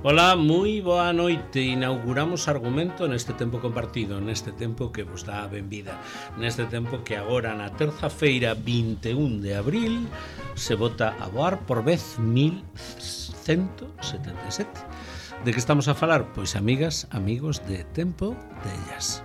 Ola, moi boa noite. Inauguramos argumento neste tempo compartido, neste tempo que vos dá a benvida, neste tempo que agora na terza-feira 21 de abril se bota a voar por vez 1177. De que estamos a falar? Pois amigas, amigos de Tempo de Ellas.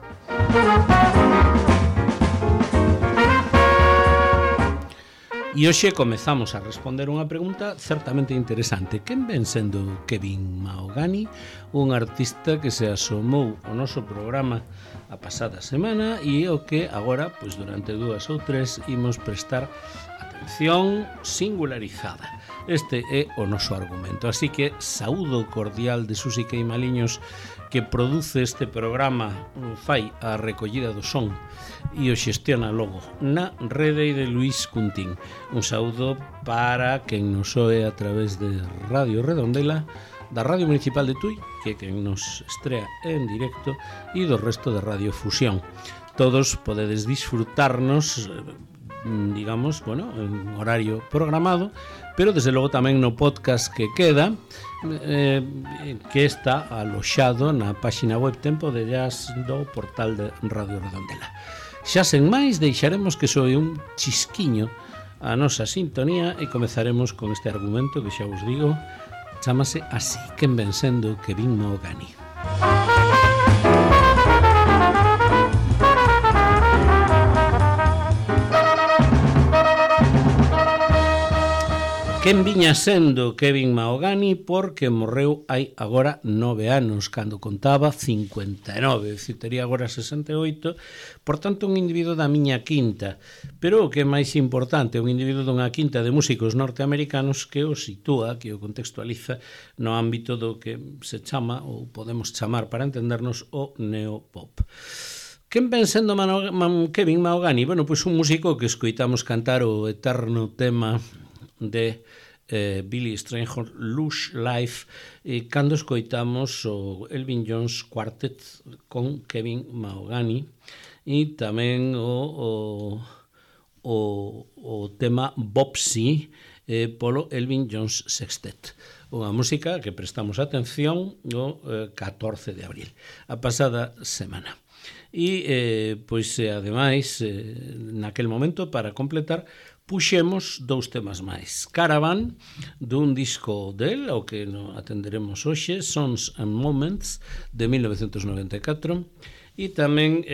E hoxe comezamos a responder unha pregunta certamente interesante. Quen ven sendo Kevin Mahogany, un artista que se asomou ao noso programa a pasada semana e o que agora, pois durante 2 ou 3, imos prestar atención singularizada. Este é o noso argumento. Así que saúdo cordial de Susi Queimaliños, que produce este programa, fai a recollida do son e o xestiona logo na rede de Luís Cuntín. Un saúdo para quen nos oe a través de Radio Redondela, da Radio Municipal de Tui, que é quen nos estrea en directo, e do resto de Radio Fusión. Todos podedes disfrutarnos, digamos, bueno, en horario programado, pero desde logo tamén no podcast que queda, que está aloxado na páxina web Tempo de Ellas do portal de Radio Redondela. Xa sen máis, deixaremos que soe un chisquiño a nosa sintonía e comezaremos con este argumento que xa vos digo, chámase así: quen ven sendo Kevin Mahogany. Quen viña sendo Kevin Mahogany porque morreu hai agora 9 anos, cando contaba 59, tería agora 68, por tanto un individuo da miña quinta, pero o que é máis importante, un individuo dunha quinta de músicos norteamericanos que o sitúa, que o contextualiza no ámbito do que se chama, ou podemos chamar para entendernos, o neopop. Quen ven sendo Kevin Mahogany? Bueno, pois un músico que escoitamos cantar o eterno tema de Billy Strayhorn, Lush Life, cando escoitamos o Elvin Jones Quartet con Kevin Mahogany, e tamén o tema Bopsy polo Elvin Jones Sextet, unha música que prestamos atención o 14 de abril, a pasada semana. E, pois, ademais, naquel momento, para completar, puxemos 2 temas máis. Caravan, dun disco del, ao que atenderemos hoxe, Songs and Moments, de 1994, e tamén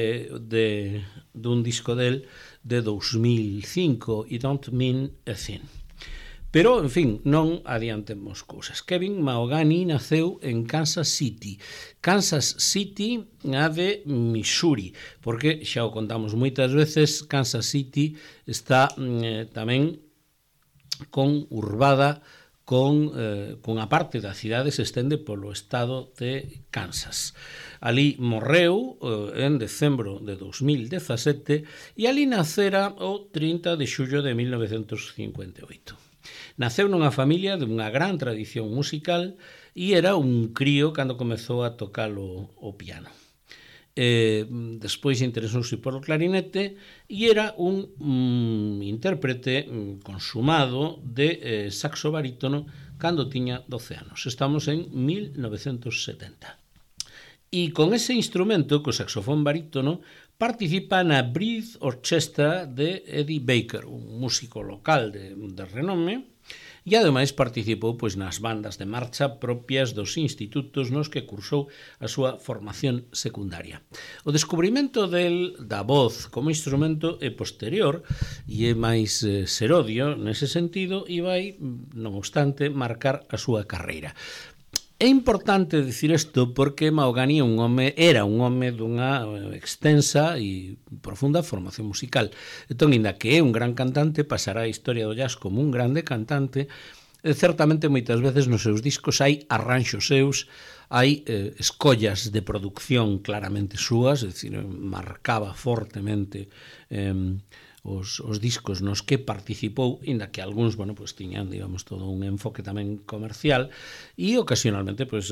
dun disco del de 2005, It Don't Mean a Thing. Pero, en fin, non adiantemos cousas. Kevin Mahogany naceu en Kansas City. Kansas City a de Missouri, porque xa o contamos moitas veces, Kansas City está tamén conurbada con a parte da cidade se estende polo estado de Kansas. Ali morreu en decembro de 2017 e ali nacera o 30 de xullo de 1958. Naceu nunha familia dunha gran tradición musical e era un crío cando comezou a tocar o piano. Despois interesouse polo clarinete e era un intérprete consumado de saxo barítono cando tiña 12 anos. Estamos en 1970. E con ese instrumento, co saxofón barítono, participa na Breath Orchestra de Eddie Baker, un músico local de renome, e ademais participou pois nas bandas de marcha propias dos institutos nos que cursou a súa formación secundaria. O descubrimento da voz como instrumento é posterior e é máis serodio nese sentido e vai, non obstante, marcar a súa carreira. É importante dicir isto porque Mahogany era un home dunha extensa e profunda formación musical. Entón, inda que é un gran cantante, pasará a historia do jazz como un grande cantante. Certamente moitas veces nos seus discos hai arranxos seus, hai escollas de producción claramente súas, é dicir, marcaba fortemente os discos nos que participou, inda que algúns, bueno, pues tiñan, digamos, todo un enfoque tamén comercial e ocasionalmente, pues,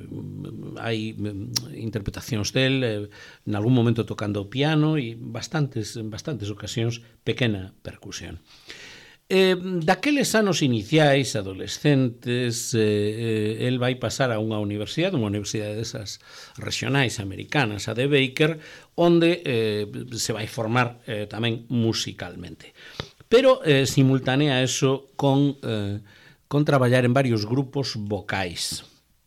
hai interpretacións del, en algún momento tocando o piano e en bastantes ocasións pequena percusión. Daqueles anos iniciais, adolescentes, el vai pasar a unha universidade desas regionais americanas, a de Baker, onde se vai formar tamén musicalmente. Pero simultanea eso con traballar en varios grupos vocais.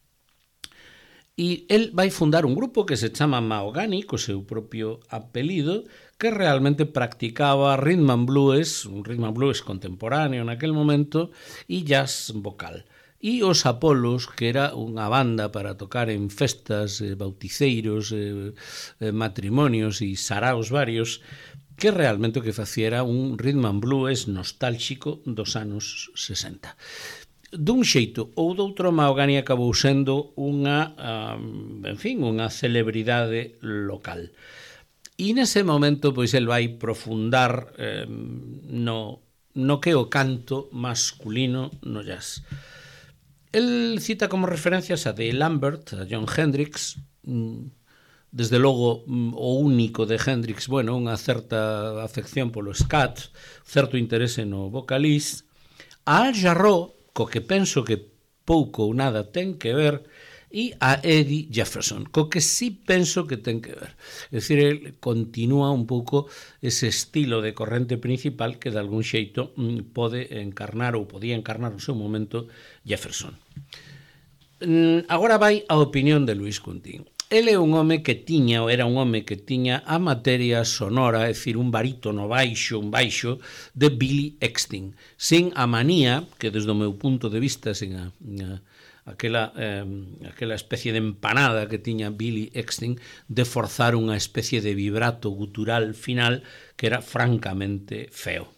E el vai fundar un grupo que se chama Mahogany, co seu propio apelido, que realmente practicaba rhythm and blues, un rhythm and blues contemporáneo naquel momento, e jazz vocal. E os Apolos, que era unha banda para tocar en festas, bauticeiros, matrimonios e saraos varios, que realmente o que facía era un rhythm and blues nostálxico dos anos 60. Dun xeito ou doutro, Mahogany acabou sendo unha celebridade local. E nese momento, pois, el vai profundar no que é o canto masculino no jazz. El cita como referencias a Dale Lambert, a Jon Hendricks, desde logo o único de Hendricks, unha certa afección polo scat, certo interese no vocalís, a Al Jarreau, co que penso que pouco ou nada ten que ver, e a Eddie Jefferson, co que sí penso que ten que ver. É dicir, el continúa un pouco ese estilo de corrente principal que de algún xeito pode encarnar ou podía encarnar no seu momento Jefferson. Agora vai a opinión de Luis Cuntín. Ele é un home que tiña a materia sonora, é dicir, un barítono baixo, un baixo de Billy Eckstine, sin a manía, que desde o meu punto de vista, sin aquela especie de empanada que tiña Billy Eckstine, de forzar unha especie de vibrato gutural final que era francamente feo.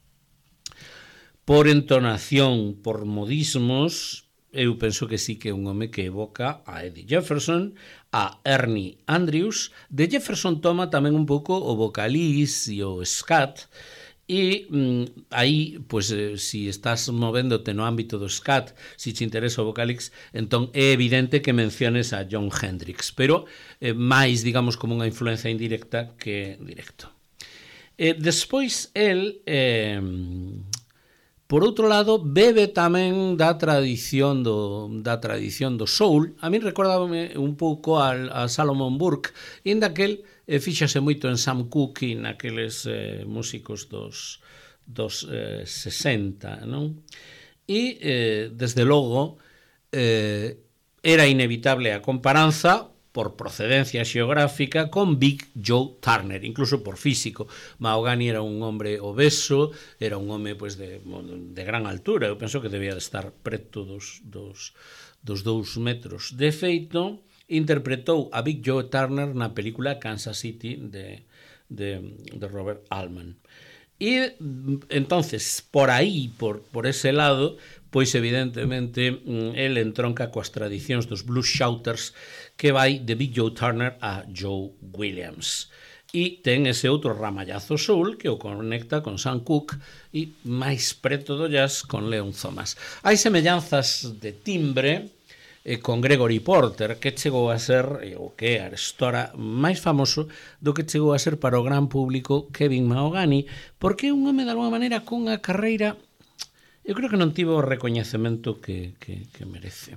Por entonación, por modismos, eu penso que sí que é un home que evoca a Eddie Jefferson, a Ernie Andrews. De Jefferson toma tamén un pouco o vocalís e o scat, e aí, pois, si estás movéndote no ámbito do scat, si te interesa o vocalix, entón é evidente que menciones a Jon Hendricks, pero máis, digamos, como unha influencia indirecta que directo. Despois, el... por outro lado, bebe tamén da tradición do soul. A min recordábame un pouco a Solomon Burke, e en daquel fíxase moito en Sam Cooke e naqueles músicos dos 60, non? E, desde logo, era inevitable a comparanza por procedencia xeográfica con Big Joe Turner, incluso por físico. Mahogany era un hombre obeso, era un home, pois, de gran altura, eu penso que debía de estar preto dos 2 metros. De feito, interpretou a Big Joe Turner na película Kansas City de Robert Altman. E entonces, por aí, por ese lado, pois evidentemente el entronca coas tradicións dos blues shouters que vai de Big Joe Turner a Joe Williams. E ten ese outro ramallazo soul que o conecta con Sam Cooke e máis preto do jazz con Leon Thomas. Hai semellanzas de timbre con Gregory Porter, que chegou a ser, o que é arestora máis famoso do que chegou a ser para o gran público Kevin Mahogany, porque é un home de alguma maneira cunha carreira, eu creo que non tivo o recoñecemento que merece.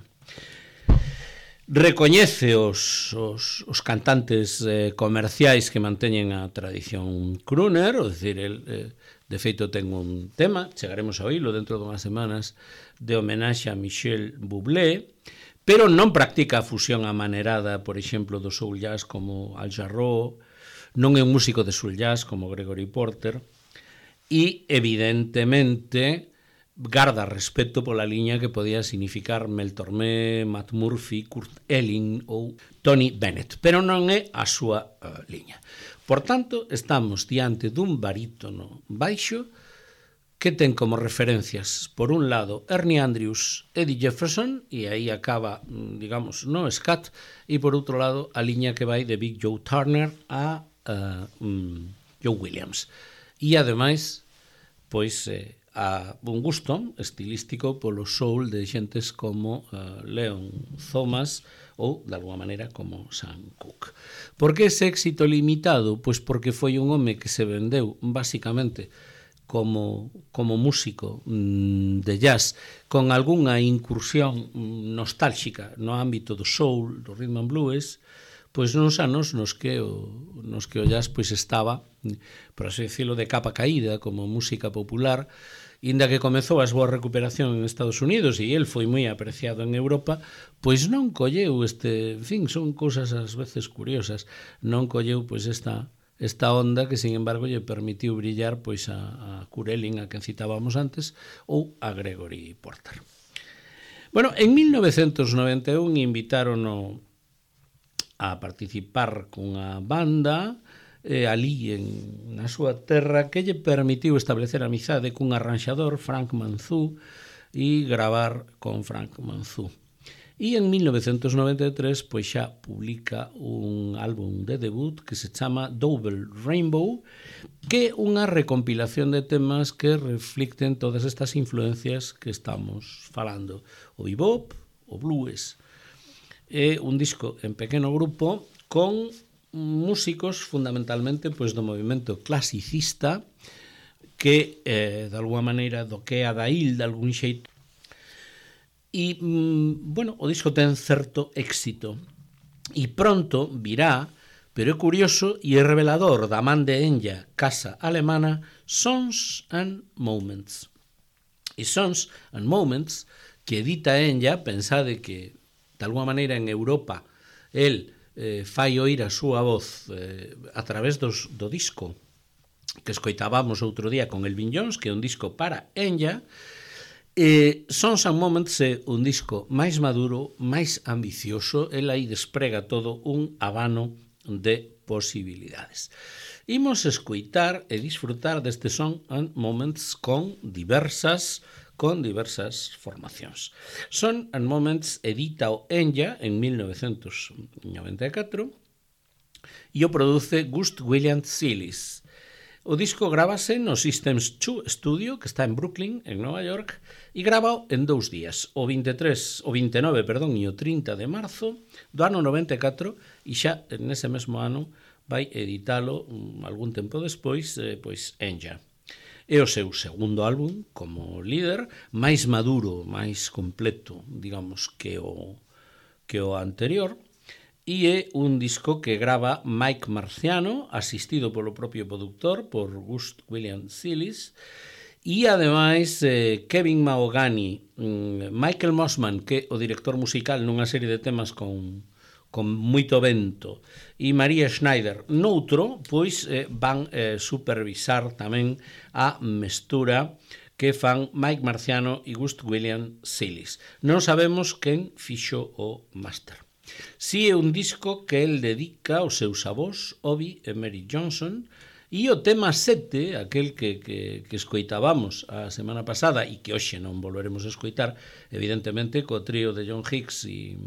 Recoñece os cantantes comerciais que manteñen a tradición crooner, ou dicir, el, de feito ten un tema, chegaremos a oílo dentro de unhas semanas, de homenaxe a Michel Bublé, pero non practica a fusión amanerada, por exemplo, do soul jazz como Al Jarreau, non é un músico de soul jazz como Gregory Porter, e, evidentemente, garda respeto pola liña que podía significar Mel Tormé, Matt Murphy, Kurt Elling ou Tony Bennett, pero non é a súa liña. Por tanto, estamos diante dun barítono baixo que ten como referencias, por un lado, Ernie Andrews, Eddie Jefferson, e aí acaba, digamos, no scat, e por outro lado, a liña que vai de Big Joe Turner a Joe Williams. E, ademais, pois, a un gusto estilístico polo soul de xentes como Leon Thomas ou, de alguma maneira, como Sam Cooke. Por que ese éxito limitado? Pois porque foi un home que se vendeu, basicamente, como músico de jazz, con algunha incursión nostálxica no ámbito do soul, do rhythm and blues, pois nos anos nos que o jazz pois estaba, por así decirlo, de capa caída como música popular, inda que comezou a súa recuperación en Estados Unidos e el foi moi apreciado en Europa, pois non colleu en fin, son cousas ás veces curiosas, non colleu pois esta onda que, sin embargo, lle permitiu brillar pois a Kurelin, a quen citábamos antes, ou a Gregory Porter. Bueno, en 1991 invitárono a participar cunha banda ali na súa terra que lle permitiu establecer amizade cun arranxador, Frank Manzou, e gravar con Frank Manzou. E en 1993 pois xa publica un álbum de debut que se chama Double Rainbow, que é unha recompilación de temas que reflicten todas estas influencias que estamos falando, o bebop, o blues. É un disco en pequeno grupo con músicos fundamentalmente pois do movimento clasicista que de alguma maneira doquea da il de algún xeito. E, bueno, o disco ten certo éxito e pronto virá, pero é curioso e é revelador da man de Enya, casa alemana, Songs and Moments. E Songs and Moments, que edita Enya, pensade que de alguma maneira en Europa el fai oír a súa voz a través do disco que escoitábamos outro día con Elvin Jones, que é un disco para Enya. Songs and Moments é un disco máis maduro, máis ambicioso, el aí desprega todo un abano de posibilidades. Imos escoitar e disfrutar deste Songs and Moments con diversas formacións. Songs and Moments edita o Enya en 1994 e o produce Gust William Silis. O disco grábase no Systems 2 Studio, que está en Brooklyn, en Nova York, e grabao en 2 días, o 29 e o 30 de marzo do ano 94, e xa nese mesmo ano vai editalo algún tempo despois, pois Enya. É o seu segundo álbum como líder, máis maduro, máis completo, digamos, que o anterior, e é un disco que grava Mike Marciano, asistido polo propio productor, por Gust William Silis, e ademais Kevin Mahogany, Michael Mossman, que é o director musical nunha serie de temas con moito vento, e Maria Schneider noutro, pois van supervisar tamén a mestura que fan Mike Marciano e Gust William Silis. Non sabemos quen fixo o máster. Si é un disco que el dedica aos seus avós, Obi e Mary Johnson, e o tema 7, aquel que escoitábamos a semana pasada e que hoxe non volveremos a escoitar, evidentemente co trío de John Hicks e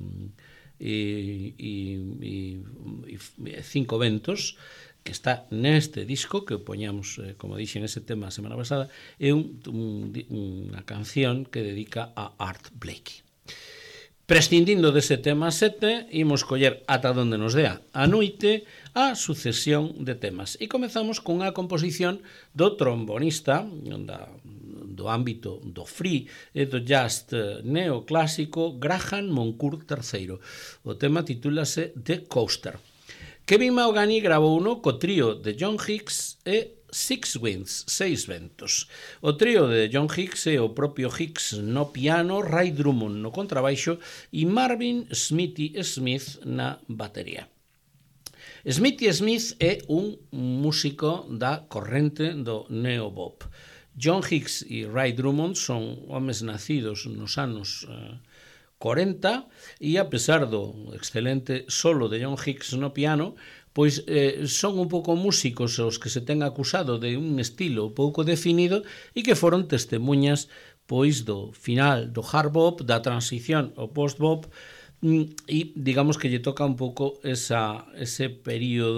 Cinco Ventos, que está neste disco que poñamos, como dixen, ese tema a semana pasada, é unha canción que dedica a Art Blakey. Prescindindo dese tema 7, imos coller ata donde nos dea a noite a sucesión de temas. E comezamos con a composición do trombonista do ámbito do free e do jazz neoclásico Graham Moncourt III. O tema titúlase The Coaster. Kevin Mahogany gravou uno co trío de John Hicks e Six Winds, Seis Ventos. O trío de John Hicks é o propio Hicks no piano, Ray Drummond no contrabaixo e Marvin Smithy Smith na batería. Smithy Smith é un músico da corrente do neobop. John Hicks e Ray Drummond son homes nacidos nos anos 40 e a pesar do excelente solo de John Hicks no piano, pois son un pouco músicos os que se ten acusado de un estilo pouco definido e que foron testemunhas pois do final do hard bop, da transición ao post bop, e digamos que lle toca un pouco ese período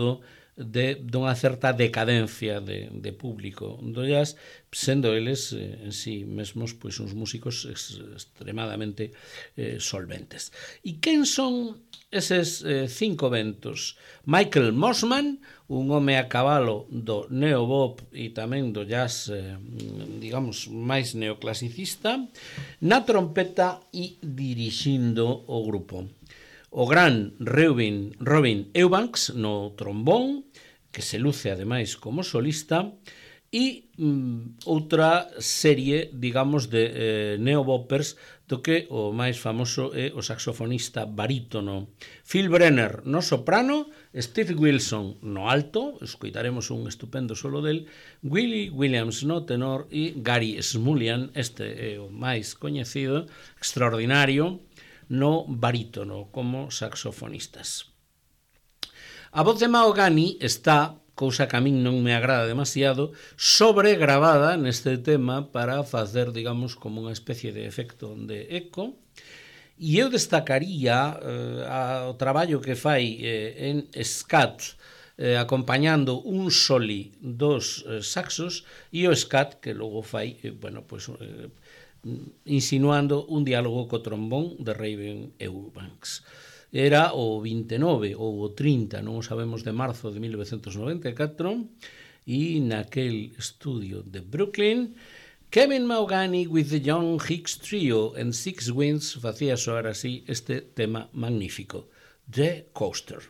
dunha certa decadencia de público do jazz, sendo eles en sí mesmos pois uns músicos extremadamente solventes. E quen son eses 5 ventos? Michael Mosman, un home a cabalo do neobop e tamén do jazz, digamos, máis neoclasicista, na trompeta e dirixindo o grupo. O gran Robin Eubanks no trombón, que se luce ademais como solista, e outra serie, digamos, de neobopers, do que o máis famoso é o saxofonista barítono Phil Brenner no soprano, Steve Wilson no alto, escoitaremos un estupendo solo del, Willie Williams no tenor e Gary Smulyan, este é o máis coñecido, extraordinario, no barítono como saxofonistas. A voz de Mahogany está, cousa que a min non me agrada demasiado, sobregravada neste tema para facer, digamos, como unha especie de efecto de eco, e eu destacaría o traballo que fai en scat, acompañando un soli dos saxos, e o scat que logo fai, bueno, pois insinuando un diálogo co trombón de Robin Eubanks. Era o 29 ou o 30, non o sabemos, de marzo de 1994, e naquel estudio de Brooklyn, Kevin Mahogany with the Young Hicks Trio and Six Winds facía soar así este tema magnífico, The Coaster.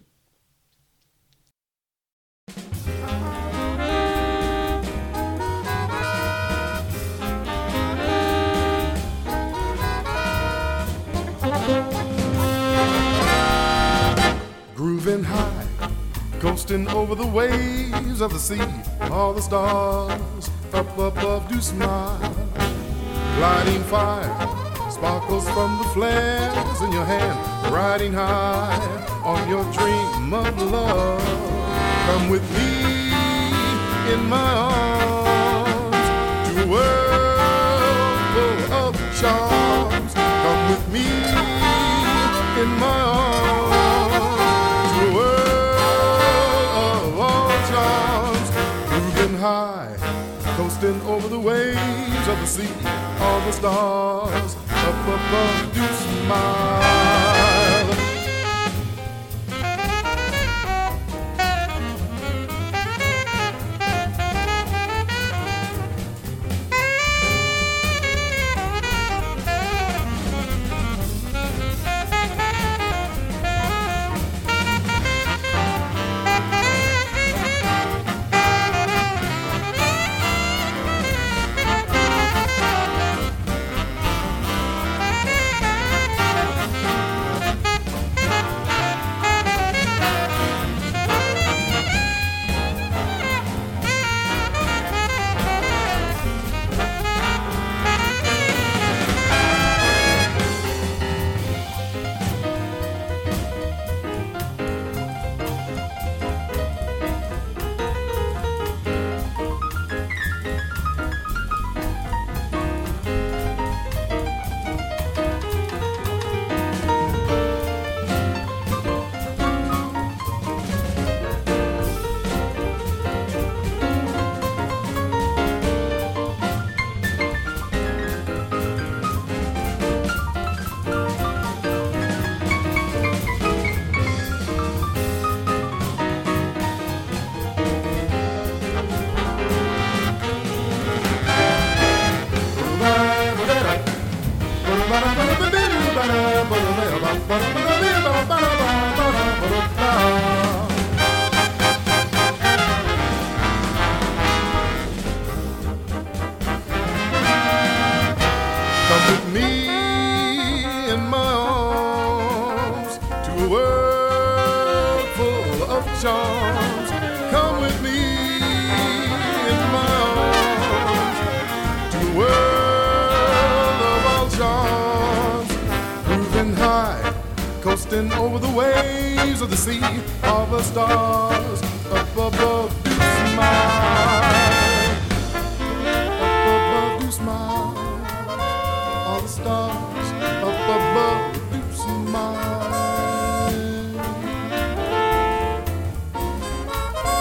Grooving high, coasting over the waves of the sea. All the stars up above do smile. Gliding fire, sparkles from the flares in your hand. Riding high on your dream of love. Come with me in my arms to a world full of charms. Come with me in my arms. High, coasting over the waves of the sea. All the stars up above do smile. Charms, come with me in my arms to a world of all charms. Moving high, coasting over the waves of the sea. All the stars up above do smile. Up above do smile. All the stars up above do smile.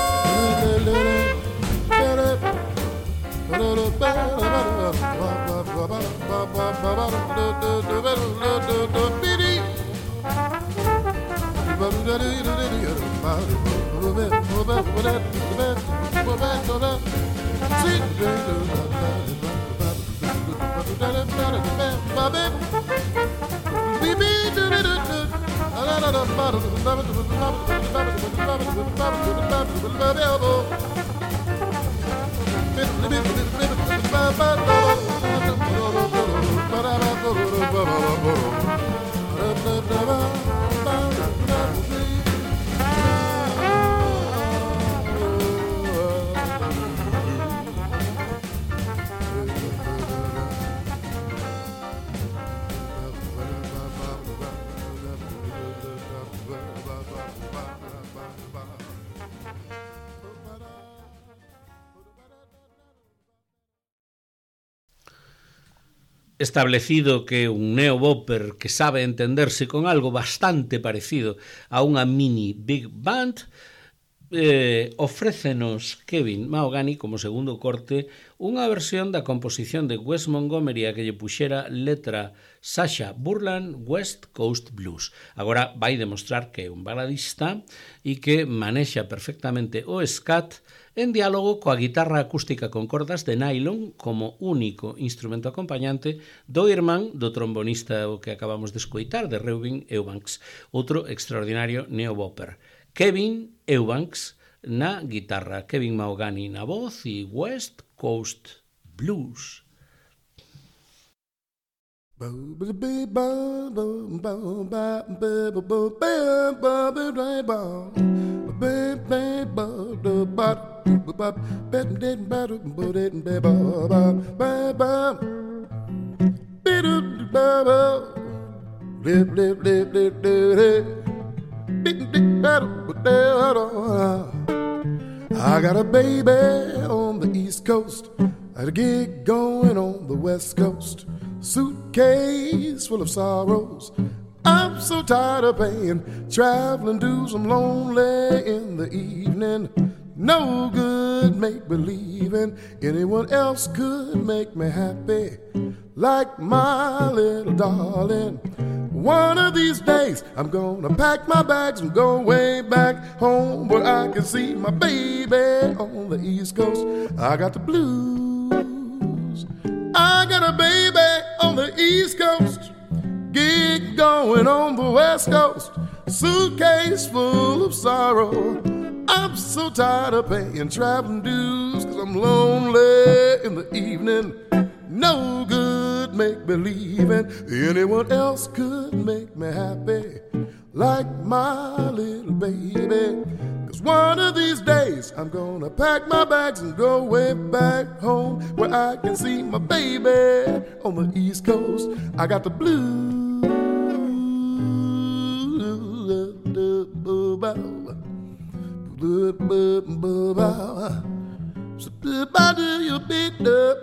Establecido que un neo-bopper que sabe entenderse con algo bastante parecido a unha mini big band, ofrécenos Kevin Mahogany como segundo corte unha versión da composición de Wes Montgomery a que lle puxera letra Sasha Burland, West Coast Blues. Agora vai demostrar que é un baladista e que manexa perfectamente o scat en diálogo coa guitarra acústica con cordas de nylon como único instrumento acompañante do irmán do trombonista o que acabamos de escoitar, de Reuben Eubanks, outro extraordinario neo-bopper. Kevin Eubanks na guitarra, Kevin Mahogany na voz e West Coast Blues. I got a baby on the East Coast, had a gig going on the West Coast, suitcase full of sorrows. I'm so tired of paying traveling dues. I'm lonely in the evening. No good make-believing anyone else could make me happy like my little darling. One of these days I'm gonna pack my bags and go way back home where I can see my baby on the East Coast. I got the blues, I got a baby on the East Coast, gig going on the West Coast, suitcase full of sorrow. I'm so tired of paying traveling dues, 'cause I'm lonely in the evening. No good make-believing anyone else could make me happy like my little baby. 'Cause one of these days I'm gonna pack my bags and go way back home where I can see my baby on the East Coast. I got the blues. So body you beat up,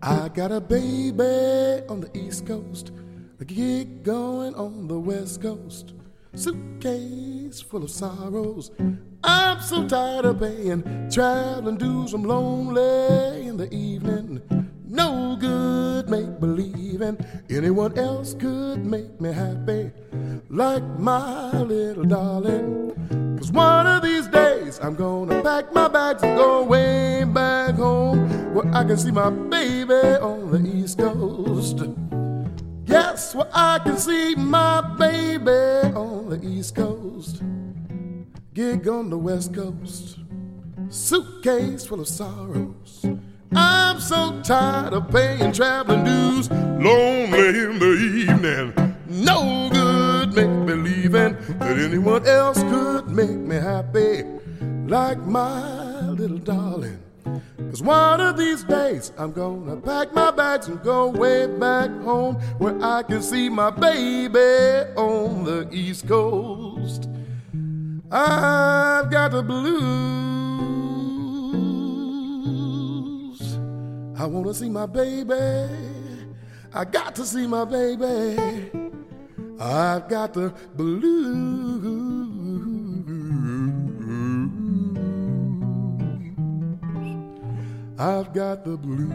I got a baby on the East Coast, a gig going on the West Coast, suitcase full of sorrows. I'm so tired of paying traveling dues. I'm lonely in the evening, no good make-believing. Anyone else could make me happy like my little darling. 'Cause one of these days I'm gonna pack my bags and go way back home, where I can see my baby on the East Coast. Yes, where I can see my baby on the East Coast. Gig on the West Coast, suitcase full of sorrows. I'm so tired of paying traveling dues, lonely in the evening, no good make-believing that anyone else could make me happy like my little darling. 'Cause one of these days I'm gonna pack my bags and go way back home, where I can see my baby on the East Coast. I've got the blues. I wanna see my baby. I got to see my baby. I've got the blues. I've got the blues.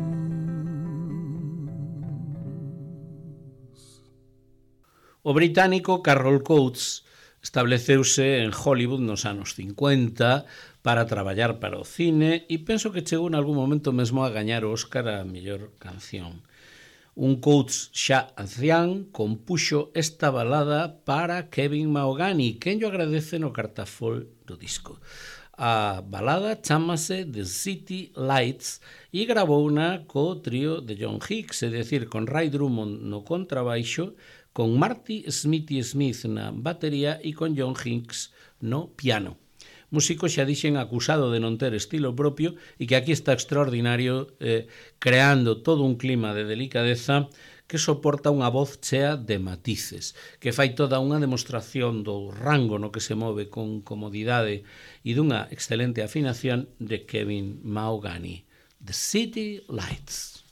O británico Carroll Coates estableceuse en Hollywood nos anos 50 para traballar para o cine e penso que chegou en algún momento mesmo a gañar o Óscar a mellor canción. Un Coates xa ancián compuxo esta balada para Kevin Mahogany, quen yo agradece no cartafol do disco. A balada chámase The City Lights e gravouna co trío de John Hicks, é dicir, con Ray Drummond no contrabaixo, con Marty Smithy Smith na batería e con John Hicks no piano. Músico, xa dixen, acusado de non ter estilo propio e que aquí está extraordinario, creando todo un clima de delicadeza que soporta unha voz chea de matices, que fai toda unha demostración do rango no que se move con comodidade e dunha excelente afinación de Kevin Mahogany. The City Lights.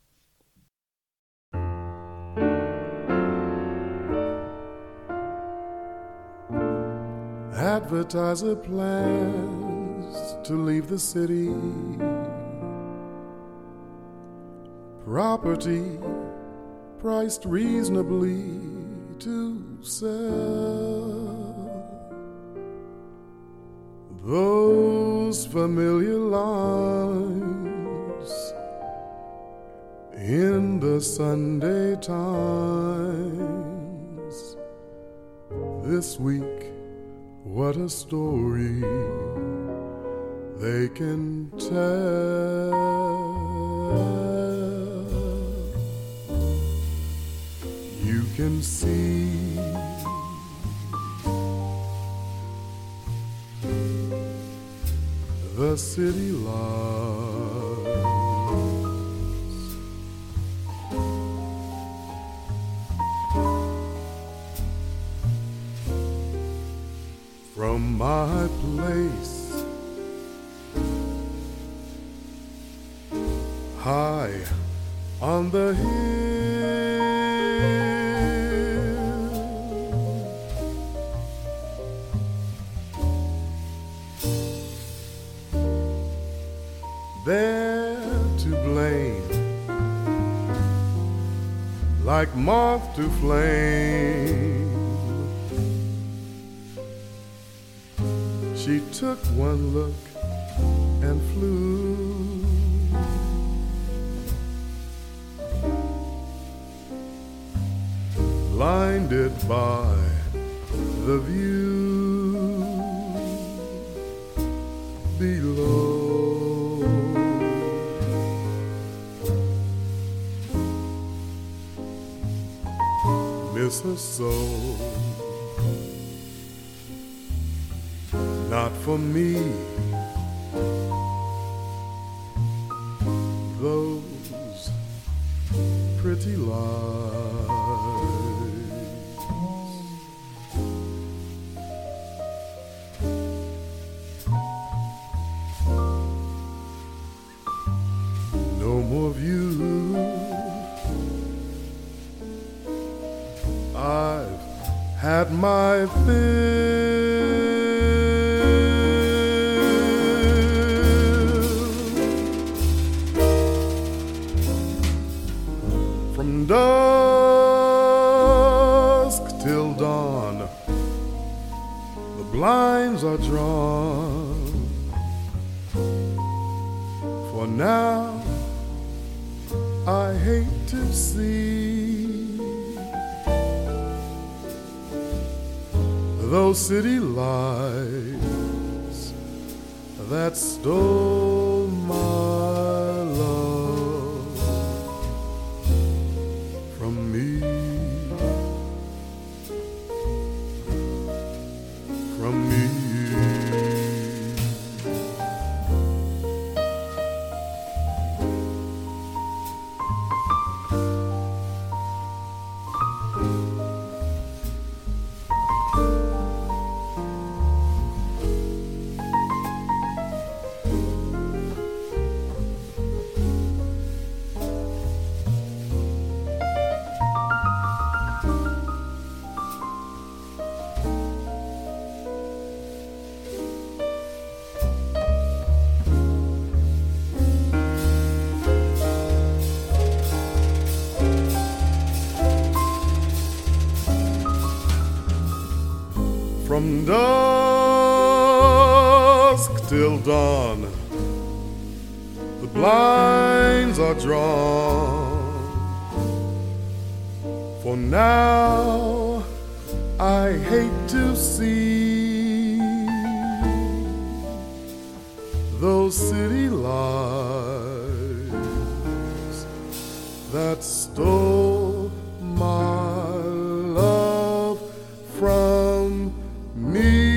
Advertiser plans to leave the city. Property priced reasonably to sell. Those familiar lines in the Sunday Times. This week, what a story they can tell. You can see the city lights. From my place high on the hill, they're to blame, like moth to flame. She took one look and flew. Blinded by the view below. Miss her soul. Not for me. Those pretty lies. No more of you. I've had my fill from dusk till dawn. The blinds are drawn, for now I hate to see those city lights that stole my love from me, from me. From dusk till dawn, the blinds are drawn, for now I hate to see those city lights that stole my love from me.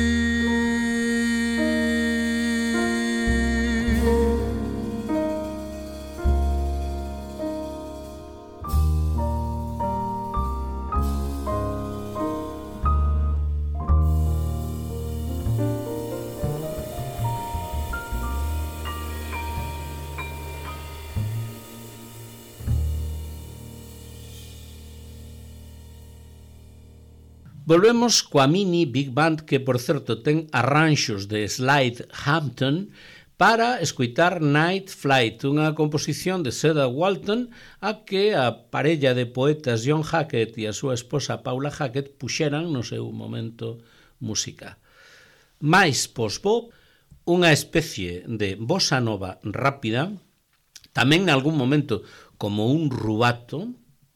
Volvemos coa mini Big Band que, por certo, ten arranxos de Slade Hampton para escoitar Night Flight, unha composición de Cedar Walton a que a parella de poetas John Hackett e a súa esposa Paula Hackett puxeran no seu momento música. Mais post-bop, unha especie de bossa nova rápida, tamén en algún momento como un rubato,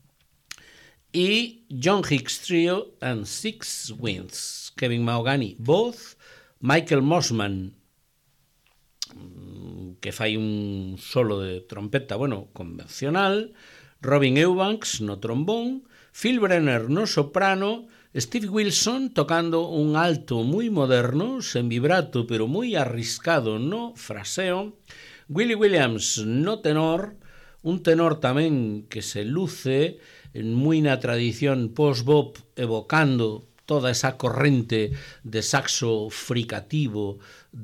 e John Hicks Trio and Six Winds, Kevin Mahogany voz, Michael Mossman que fai un solo de trompeta, bueno, convencional, Robin Eubanks no trombón, Phil Brenner no soprano, Steve Wilson tocando un alto moi moderno, sen vibrato pero moi arriscado no fraseo, Willie Williams no tenor, un tenor tamén que se luce moi na tradición post-bop, evocando toda esa corrente de saxo fricativo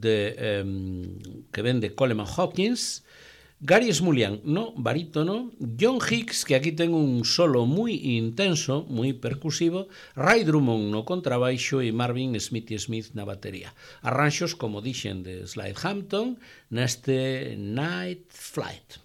que ven de Coleman Hawkins, Gary Smulyan no barítono, John Hicks, que aquí ten un solo moi intenso, moi percusivo, Ray Drummond no contrabaixo e Marvin Smithy Smith na batería. Arranxos, como dixen, de Slade Hampton neste Night Flight.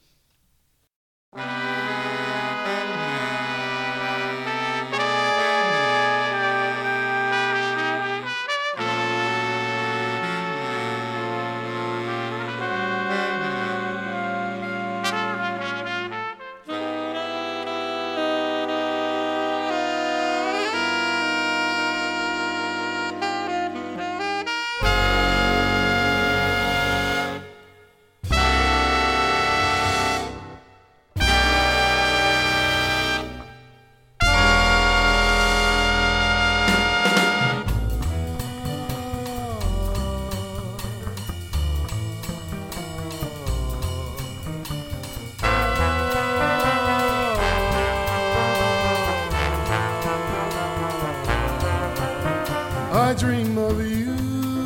I dream of you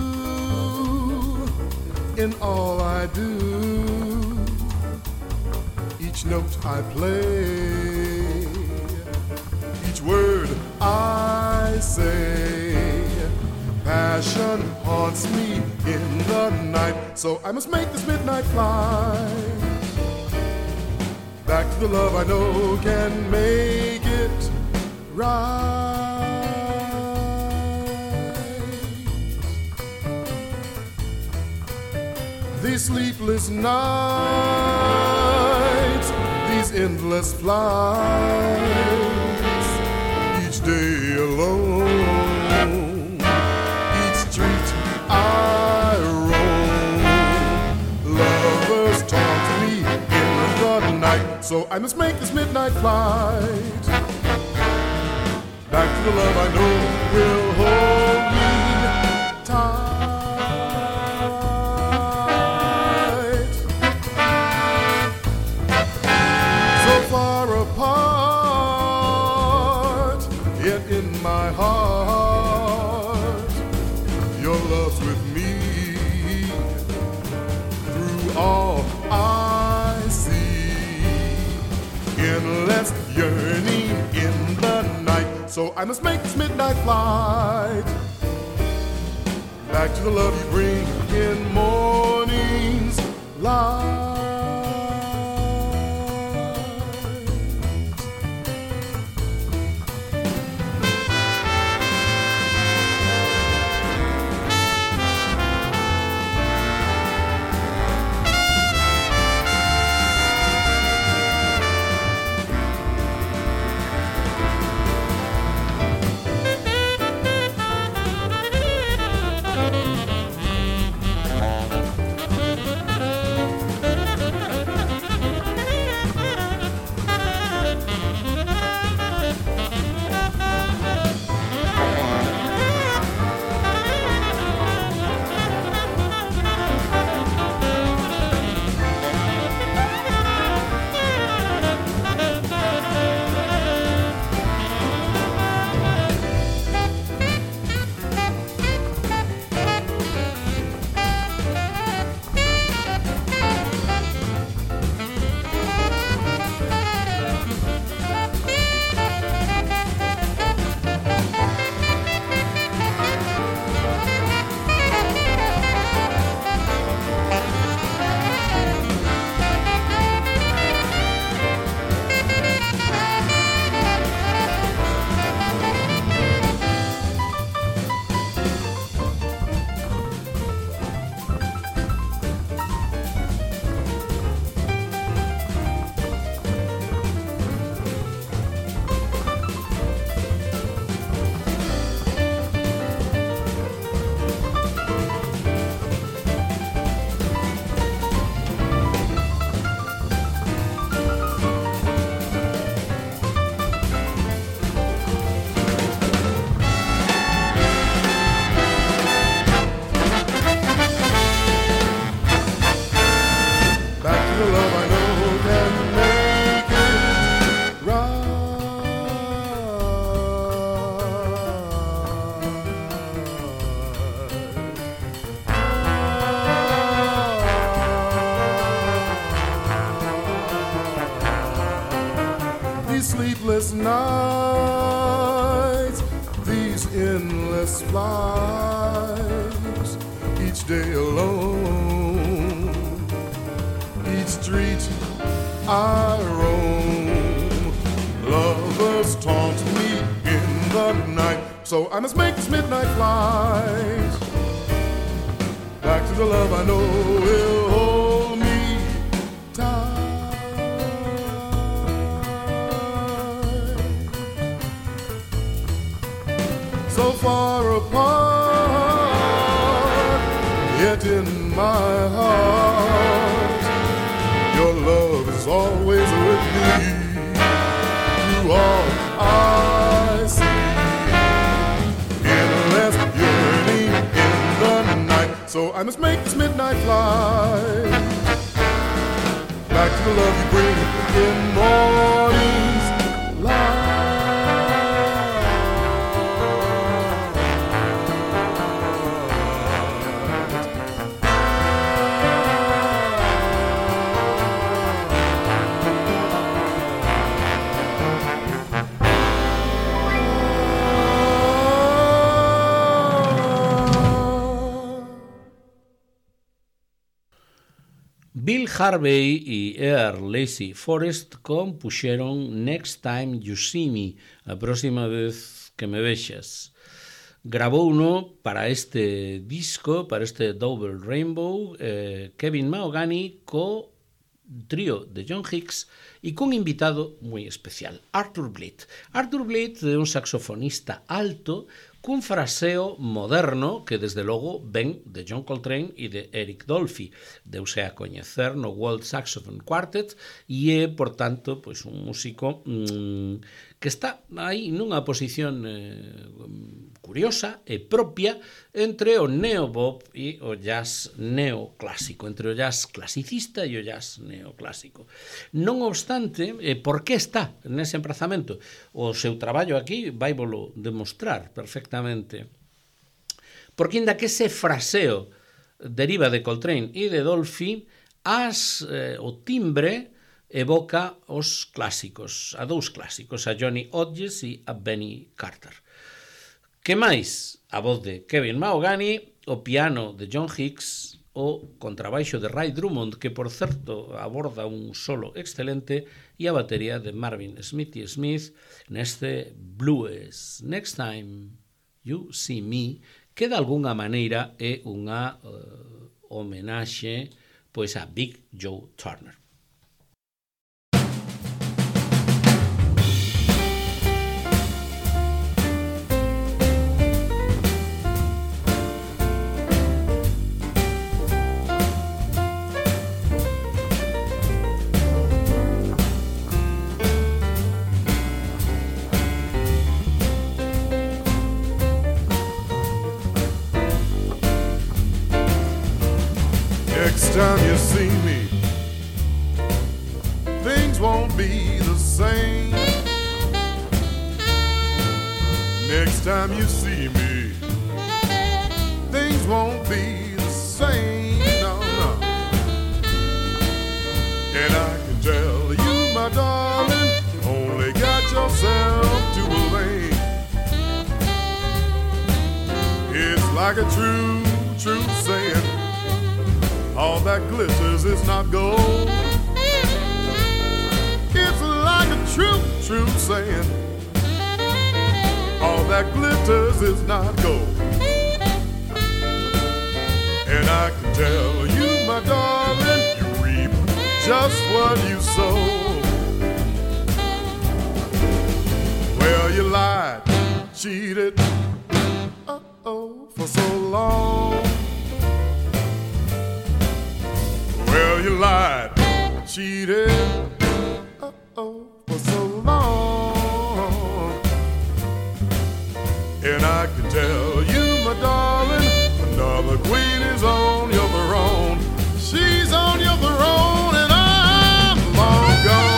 in all I do. each note I play, each word I say. Passion haunts me in the night, so I must make this midnight flight back to the love I know can make it right. These sleepless nights, these endless flights, each day alone, each street I roam, lovers talk to me in the night, so I must make this midnight flight back to the love I know will hold me tight. So far apart, yet in my heart, your love's with me through all I see. Endless yearning in the night, so I must make this midnight flight back to the love you bring in morning's light. Sleepless nights, these endless flights, each day alone, each street I roam, lovers taunt me in the night, so I must make this midnight flight back to the love I know will hold me tight. So far apart, yet in my heart, your love is always with me. Through all I see, endless yearning in the night. So I must make this midnight flight back to the love you bring in morning's light. Bill Harvey e Earl Lacy Forrest compuxeron Next Time You See Me, a próxima vez que me vexas. Gravouno para este disco, para este Double Rainbow, Kevin Mahogany co trío de John Hicks e cun invitado moi especial, Arthur Bleed. Arthur Bleed é un saxofonista alto cun fraseo moderno que desde logo ven de John Coltrane e de Eric Dolphy. Deuse a coñecer no World Saxophone Quartet e é, por tanto, pois un músico que está aí nunha posición curiosa e propia entre o neobop e o jazz neoclásico, entre o jazz clasicista e o jazz neoclásico. Non obstante, por que está nese emprazamento? O seu traballo aquí vai volo demostrar perfectamente. Porque inda que ese fraseo deriva de Coltrane e de Dolphy, o timbre evoca os clásicos, a dous clásicos, a Johnny Hodges e a Benny Carter. Que máis? A voz de Kevin Mahogany, o piano de John Hicks, o contrabaixo de Ray Drummond, que por certo aborda un solo excelente, e a batería de Marvin Smithy Smith neste blues Next Time You See Me, que de algunha maneira é unha homenaxe pois a Big Joe Turner. Next time you see me, things won't be the same. Next time you see me, things won't be the same. No, no. And I can tell you, my darling, only got yourself to blame. It's like a true, true saying, all that glitters is not gold. It's like a true, true saying, all that glitters is not gold. And I can tell you, my darling, you reap just what you sow. Well, you lied, cheated, for so long. Well, you lied, cheated, for so long. And I can tell you, my darling, another queen is on your throne. She's on your throne and I'm long gone.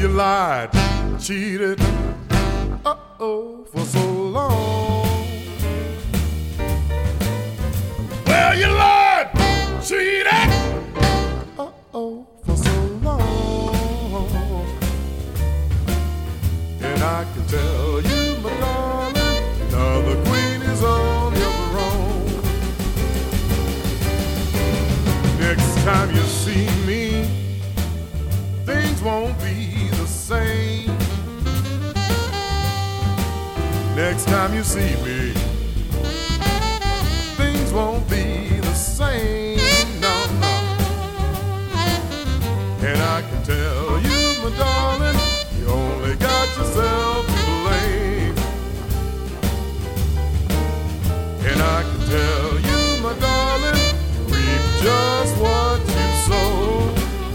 you lied, cheated, uh-oh, for so long. Well, you lied, cheated, uh-oh, for so long. And I can tell you, my darling, now the queen is on your throne. Next time you see me, things won't be the same. Next time you see me, things won't be the same. No, no. And I can tell you, my darling, you only got yourself to blame. And I can tell you, my darling, reap just what you sow.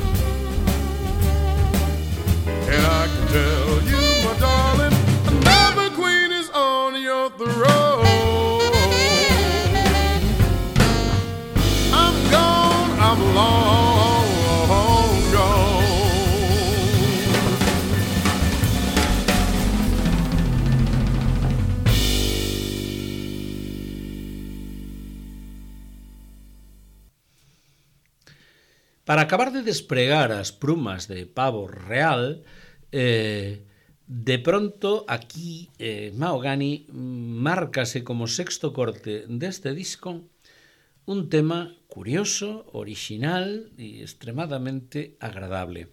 And I can tell you, my darling, another queen is on your throne. I'm gone, I'm long gone. Para acabar de despregar as plumas de pavo real, de pronto aquí Mahogany márcase como sexto corte deste disco un tema curioso, original e extremadamente agradable.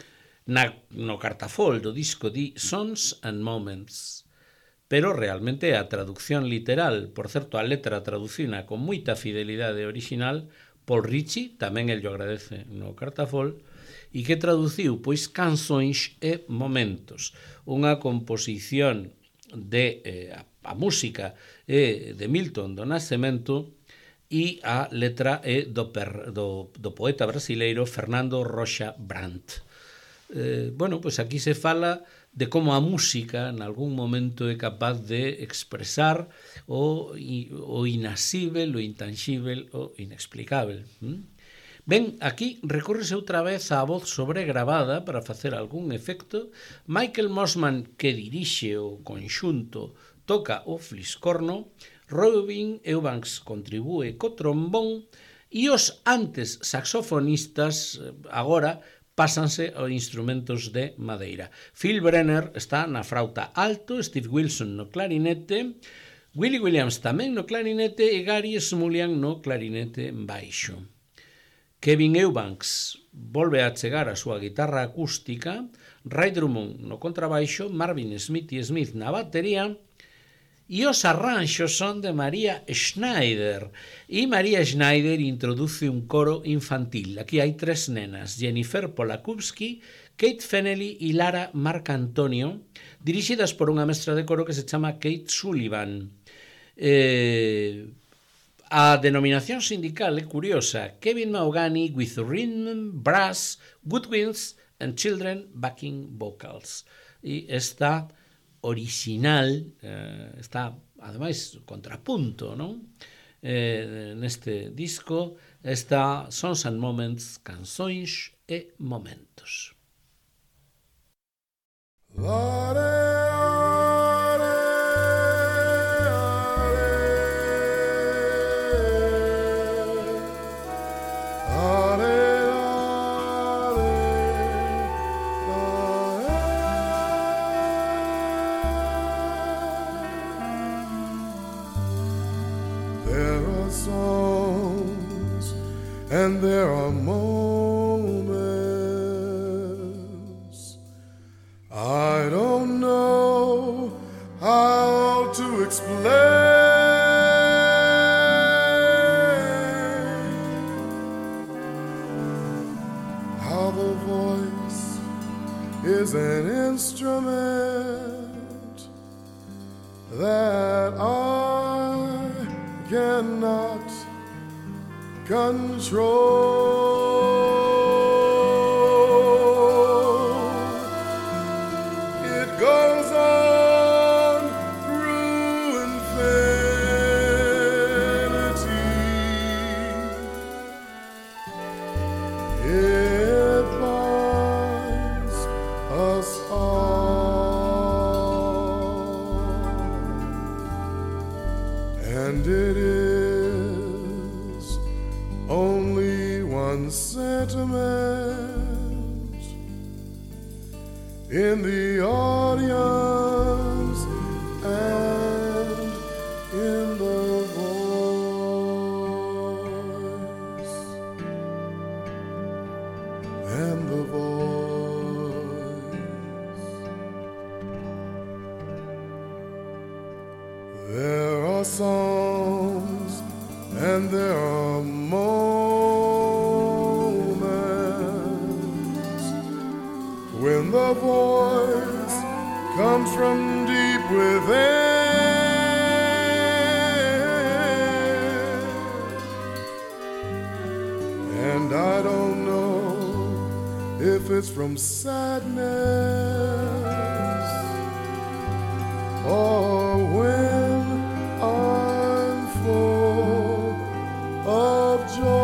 No cartafol do disco di Songs and Moments, pero realmente a traducción literal, por certo, a letra traducina con moita fidelidade original, Paul Ritchie, tamén el lo agradece no cartafol, e que traduciu pois canções e momentos, unha composición de a música de Milton do Nascimento e a letra do poeta brasileiro Fernando Rocha Brandt. Bueno, pois aquí se fala de como a música en algún momento é capaz de expresar o inasível, o intanxível, o inexplicável. Ben, aquí recórrese outra vez á voz sobregravada para facer algún efecto. Michael Mosman, que dirixe o conxunto, toca o fliscorno, Robin Eubanks contribúe co trombón e os antes saxofonistas agora pásanse aos instrumentos de madeira. Phil Brenner está na frauta alto, Steve Wilson no clarinete, Willie Williams tamén no clarinete e Gary Smulian no clarinete baixo. Kevin Eubanks volve a chegar a súa guitarra acústica, Ray Drummond no contrabaixo, Marvin Smith na batería, e os arranxos son de Maria Schneider. E Maria Schneider introduce un coro infantil. Aquí hai tres nenas, Jennifer Polakowski, Kate Fennelly e Lara Marcantonio, dirixidas por unha mestra de coro que se chama Kate Sullivan. A denominación sindical é curiosa: Kevin Mahogany with rhythm, brass, woodwinds and children backing vocals. E esta original, está ademais contrapunto, non? Neste disco está Songs and Moments, canções e momentos. And there are moments I don't know how to explain, how the voice is an instrument that I cannot control. It goes on through infinity. It binds us all, and it is only one sentiment in the audience and in the voice, and the voice. There are songs and there are moments when the voice comes from deep within, and I don't know if it's from sadness or when I'm full of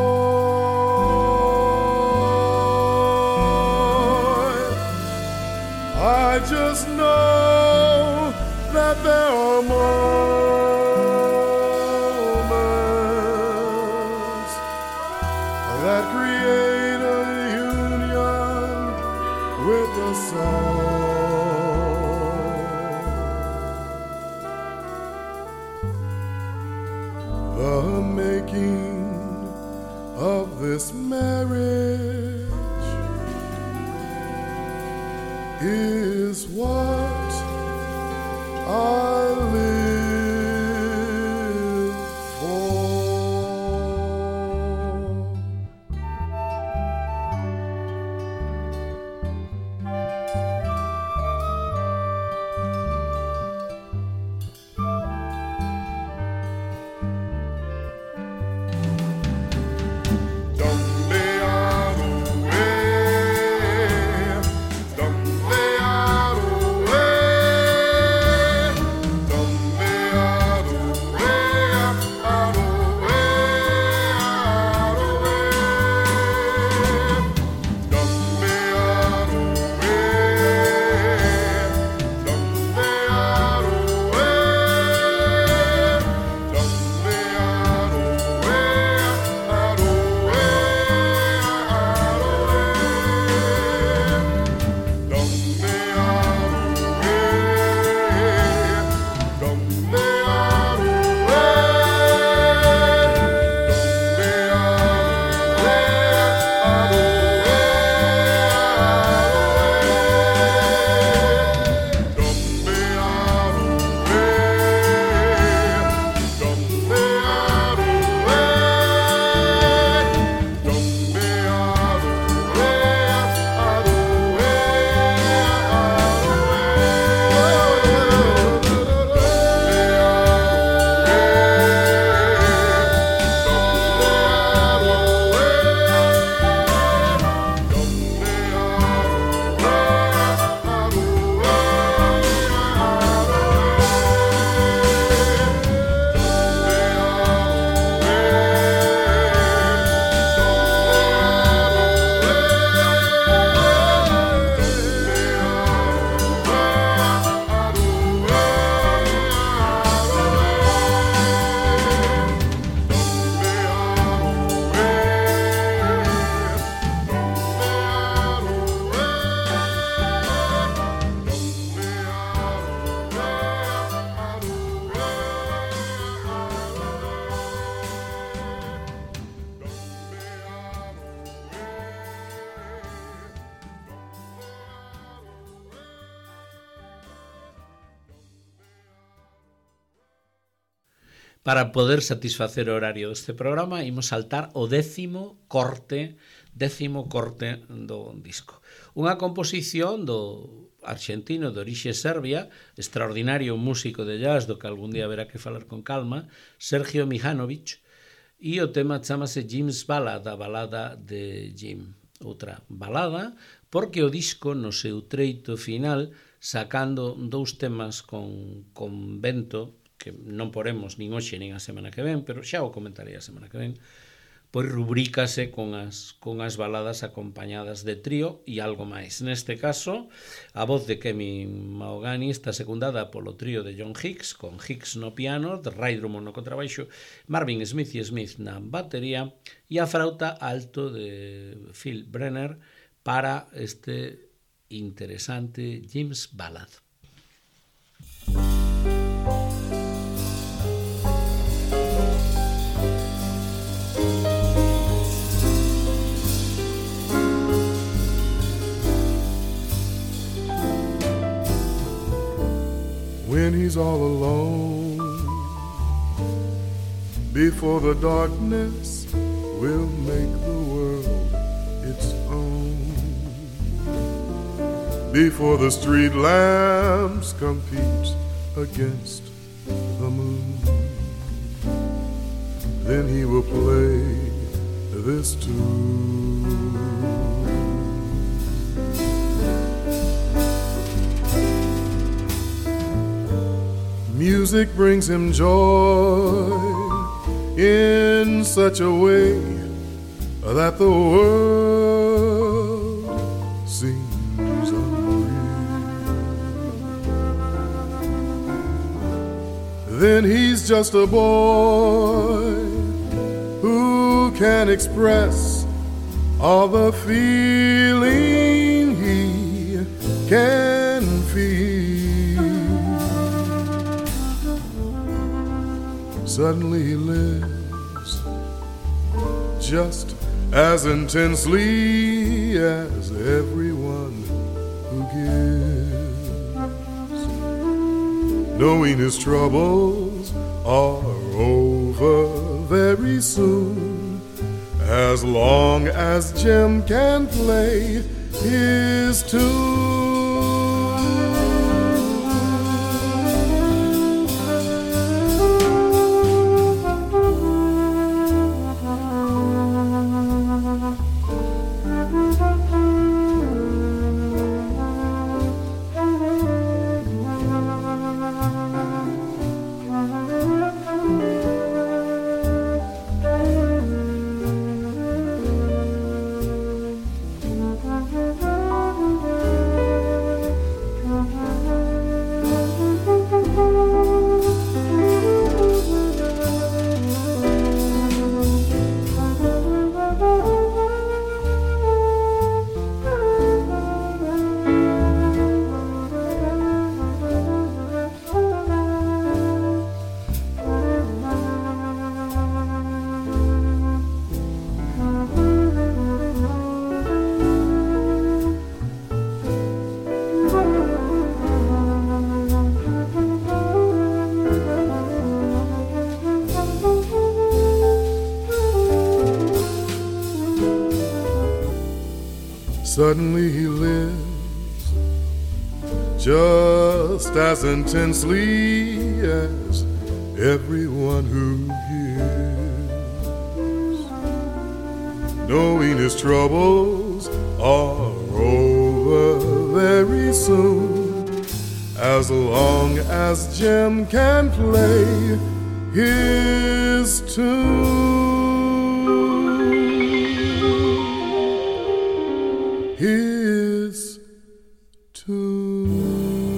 joy. I just know that there are moments that create a union with the song. The making of this marriage is what I live for. Para poder satisfacer o horario deste programa, imos saltar o décimo corte do disco. Unha composición do argentino de orixe serbia, extraordinario músico de jazz do que algún día haberá que falar con calma, Sergio Mihanovic, e o tema chamase Jim's Ballad, a balada de Jim. Outra balada, porque o disco no seu treito final, sacando dous temas con vento, que non poremos nin hoxe nin a semana que ven, pero xa o comentarei a semana que ven, pois rubrícase con as baladas acompañadas de trío e algo máis. Neste caso, a voz de Kevin Mahogany está secundada polo trío de John Hicks, con Hicks no piano, Ray Drummond no contrabaixo, Marvin Smith e Smith na batería e a frauta alto de Phil Brenner para este interesante James Ballad. When he's all alone, before the darkness will make the world its own, before the street lamps compete against the moon, then he will play this tune. Music brings him joy in such a way that the world seems unreal. Then he's just a boy who can express all the feeling he can feel. Suddenly he lives just as intensely as everyone who gives, knowing his troubles are over very soon, as long as Jim can play his tune. Suddenly he lives just as intensely as everyone who hears, knowing his troubles are over very soon, as long as Jim can play his tune. His tune.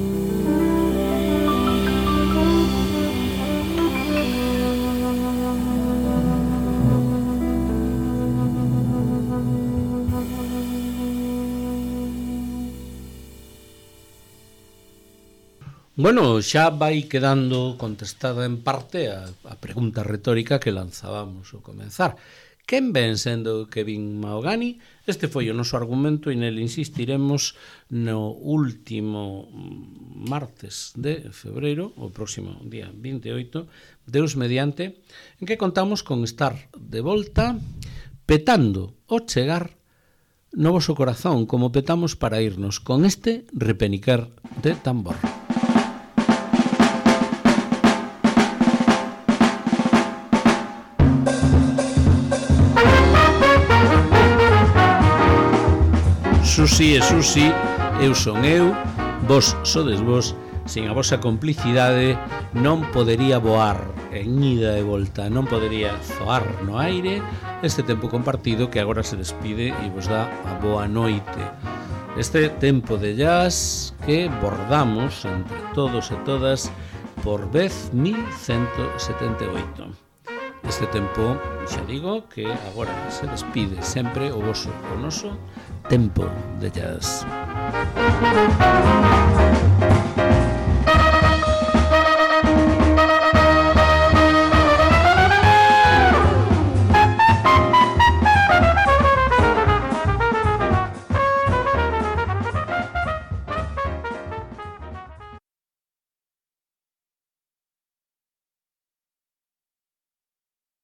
Bueno, xa vai quedando contestada en parte a pregunta retórica que lanzábamos ao comenzar. Quen ven sendo Kevin Mahogany? Este foi o noso argumento e nel insistiremos no último martes de febreiro, o próximo día 28, Deus mediante, en que contamos con estar de volta petando o chegar no voso corazón, como petamos para irnos con este repenicar de tambor. Susi e Susi, eu son eu, vos sodes vos, Sin a vosa complicidade non podería voar en ida e volta, non podería zoar no aire este tempo compartido que agora se despide e vos dá a boa noite. Este tempo de jazz que bordamos entre todos e todas por vez 1178. Este tempo, xa digo, que agora se despide sempre o noso tempo de jazz.